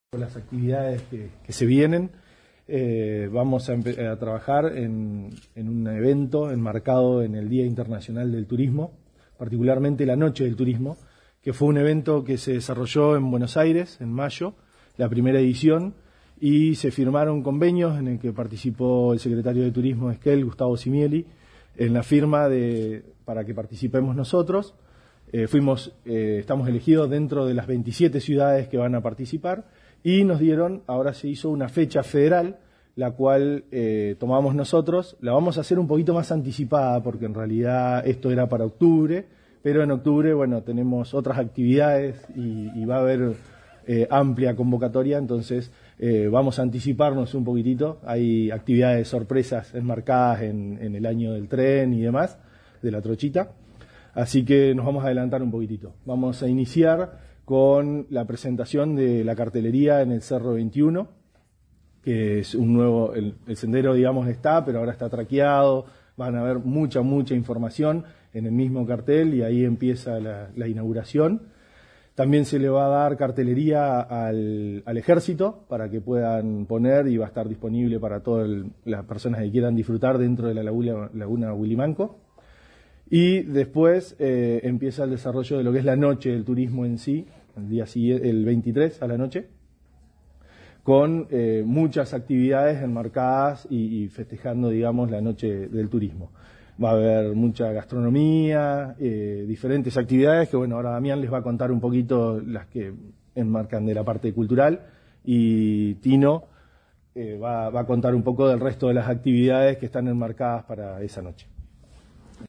Las actividades que se vienen. Vamos a trabajar en un evento enmarcado en el Día Internacional del Turismo, particularmente la Noche del Turismo, que fue un evento que se desarrolló en Buenos Aires en mayo, la primera edición, y se firmaron convenios en el que participó el secretario de Turismo de Esquel, Gustavo Simieli, en la firma para que participemos nosotros. Estamos elegidos dentro de las 27 ciudades que van a participar y ahora se hizo una fecha federal, la cual tomamos nosotros. La vamos a hacer un poquito más anticipada porque en realidad esto era para octubre, pero en octubre, bueno, tenemos otras actividades y va a haber amplia convocatoria, entonces vamos a anticiparnos un poquitito. Hay actividades sorpresas enmarcadas en el año del tren y demás, de la trochita. Así que nos vamos a adelantar un poquitito. Vamos a iniciar con la presentación de la cartelería en el Cerro 21, que es un nuevo, el sendero, digamos, está, pero ahora está traqueado. Van a haber mucha información en el mismo cartel y ahí empieza la inauguración. También se le va a dar cartelería al ejército para que puedan poner, y va a estar disponible para todas las personas que quieran disfrutar dentro de la laguna Willimanco. Y después empieza el desarrollo de lo que es la noche del turismo en sí, el día siguiente, el 23 a la noche, con muchas actividades enmarcadas y festejando, digamos, la noche del turismo. Va a haber mucha gastronomía, diferentes actividades que, bueno, ahora Damián les va a contar un poquito las que enmarcan de la parte cultural, y Tino va a contar un poco del resto de las actividades que están enmarcadas para esa noche.